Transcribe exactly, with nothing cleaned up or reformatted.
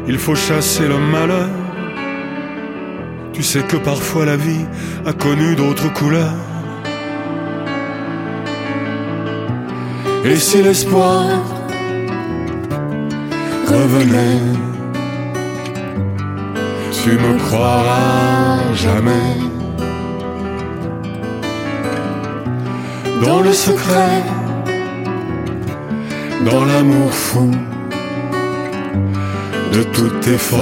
il faut chasser le malheur. Tu sais que parfois la vie a connu d'autres couleurs. Et si l'espoir revenait, tu me croiras jamais. Dans le secret, dans l'amour fou de toutes tes forces.